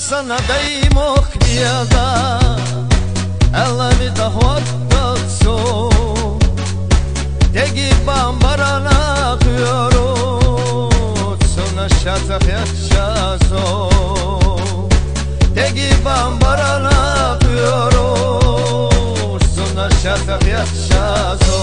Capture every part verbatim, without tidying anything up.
sana dai mochniada Ella mi da hvattatso Degi bambarana kujorut Suna shata fjatchazo Degi bambarana kujorut Suna shata fjatchazo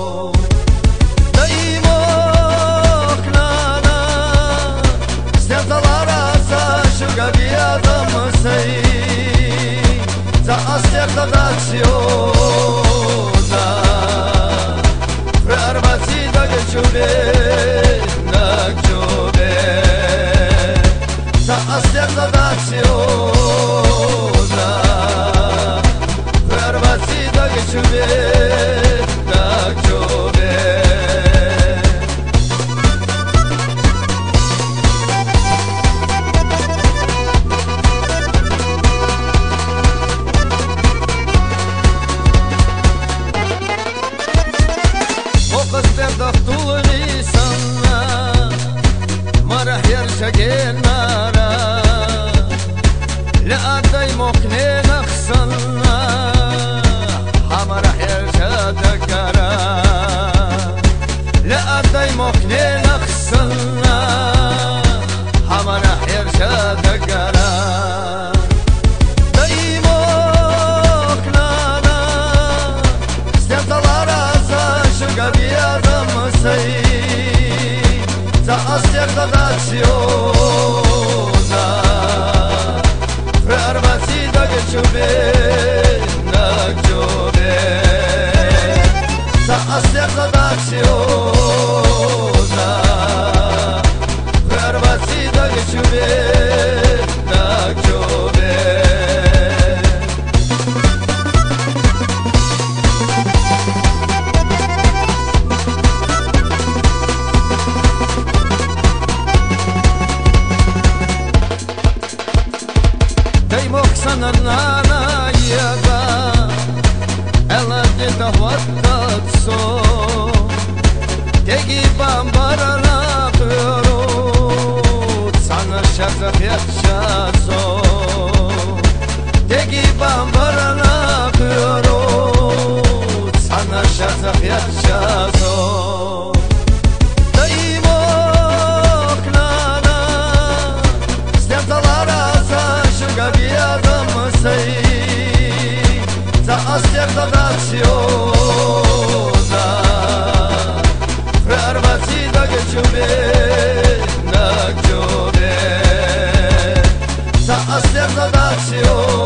Dai mohnana Stjatalara za shugavijada mësej Za asjerta daciona Verbaci da gëqube Në gëqube Za asjerta daciona Verbaci da gëqube Në gëqube Daftullni sana Mara herqa genara La adaj mokne naksana Hamara herqa dakara La adaj mokne naksana Hamara herqa dakara Daj moknana Stjatalara za shugavijada Za asjerta daciona Verbaci da gëqube Në gëqube Za asjerta daciona Verbaci da gëqube Në gëqube Sana nana jeda Ela dita hvattatso Tegi bambarana kujorut Sana shata fjatchazo Tegi bambarana kujorut Sana shata fjatchazo Dai moknana Stjatalara za shugavijada Za asjerta daciona Verbaci da gëqube Në gëqube Za asjerta daciona